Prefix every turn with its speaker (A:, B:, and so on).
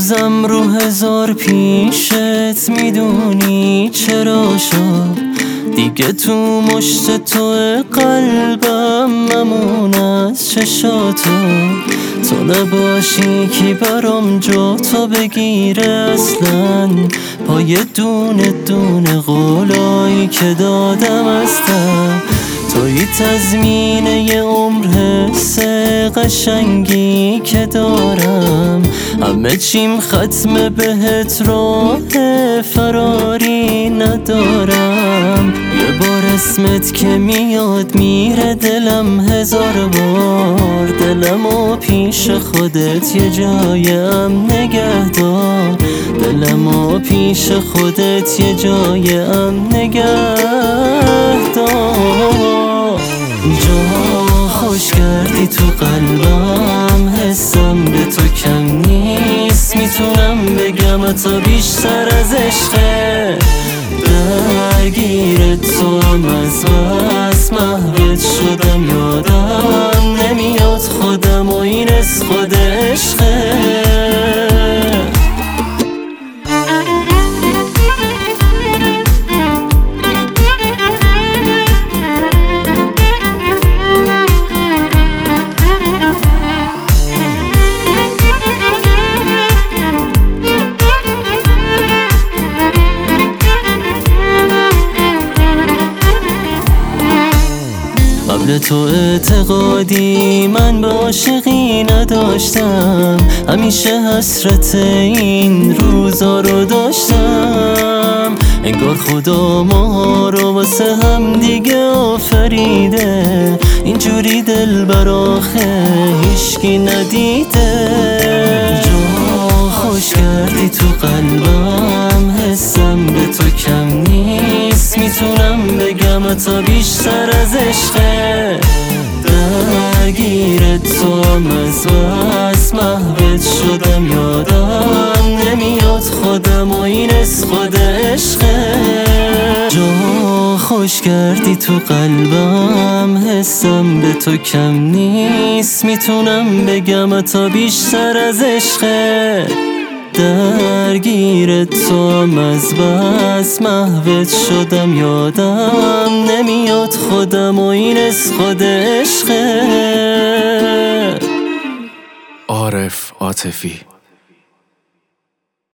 A: میریزم رو هزار پیشت، میدونی چرا شد دیگه تو مشت تو قلبم ممون از چشاتو. تو نباشی کی برام جا تو بگیره اصلا، پای دونه دونه قولایی که دادم هستم. توی تضمینه ی عمر حس قشنگی که دارم، همه چیم ختم بهت راه فراری ندارم. یه بار اسمت که میاد میره دلم هزار بار، دلمو پیش خودت یه جایم نگه دار، دلمو پیش خودت یه جایم نگه دار. جا خوش کردی تو قلبم، حسم به تو کم نیست، میتونم بگم تا بیشتر از عشقه. درگیر تو هم از بس محوت شدم، یادم نمیاد خودم و این از خود عشقه. قبل تو اعتقادی من به عاشقی نداشتم، همیشه حسرت این روزا رو داشتم. انگار خدا ما رو واسه هم دیگه آفریده، اینجوری دل آخه هیشکی ندیده. جا خوش کردی تو قلبم، حسم به تو کم نیست، میتونم بگم تا بیشتر از عشقه. درگیر تو هم از بس محوت شدم، یادم نمیاد خودم و این از خود عشقه. جا خوش کردی تو قلبم، حسم به تو کم نیست، میتونم بگم تا بیشتر از عشقه. درگیر تو هم از بس محوت شدم، یادم نمیاد خودم و این از خود عشقه.
B: عارف عاطفی.